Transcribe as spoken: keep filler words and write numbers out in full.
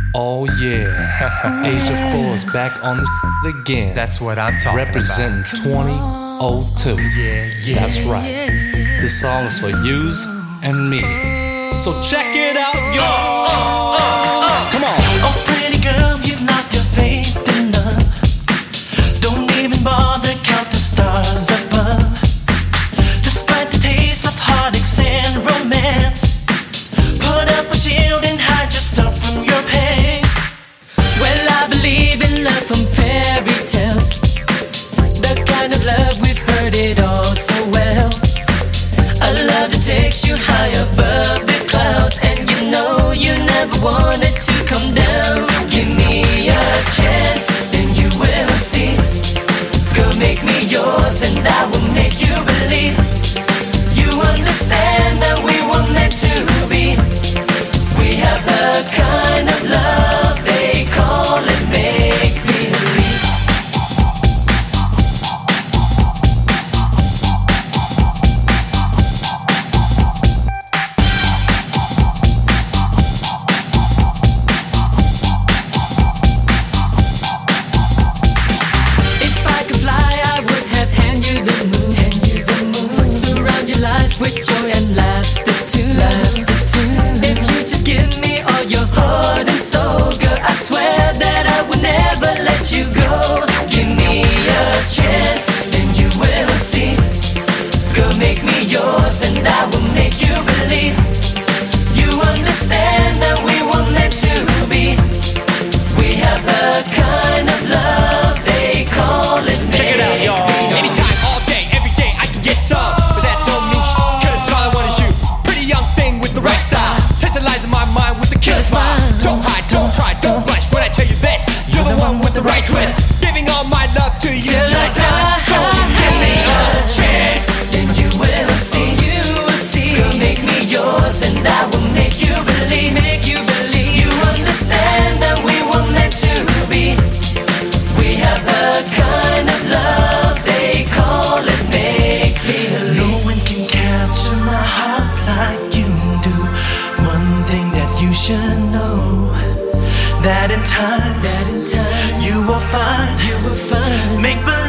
Oh yeah, Asia four is back on the shit again. That's what I'm talking Representing about. twenty oh two. Yeah, yeah. That's right. This song is for yous and me. So check it out, yo. Uh, uh, uh, uh. Come on. Oh, pretty girl, you've lost your faith in love. Don't even bother count the stars above. Despite the taste of heartaches and romance, put up a shield and hide yourself from your pain. Well, I believe in love from fairy tales, the kind of love we've heard it all so well. A love that takes you high above the clouds, and you know you never wanted to come down. Give me a chance, then you will see. Girl, make me yours and I will make you believe. You understand that we were meant to be. We have the kind of love they call it make-believe. If I could fly, I would have hand you the moon. Hand you the moon. Surround your life with joy and laughter too. Laughter too. If you just give me all your heart and soul, girl, I swear that I will never let you go. Give me a chance, then you will see. Girl, make me yours and I will make you believe. You understand that we were meant to be. We have the kind of love they call it. Check it out, y'all. Anytime, all day, every day, I can get some. But that don't mean sh**, cause all I want is you. Pretty young thing with the right style, tantalizing my mind with a killer smile. Don't hide, don't try, don't rush when I tell you this. You're the one with the right twist, giving all my love to you Till I die, So give me a chance, then you will see. You will see. Girl, make me yours and I will make you believe. Make you believe. You understand that we were meant to be. We have the kind of love they call it make-believe. No one can capture my heart like you do. One thing that you should know, that in time, that in time you will find, you will find. Make believe.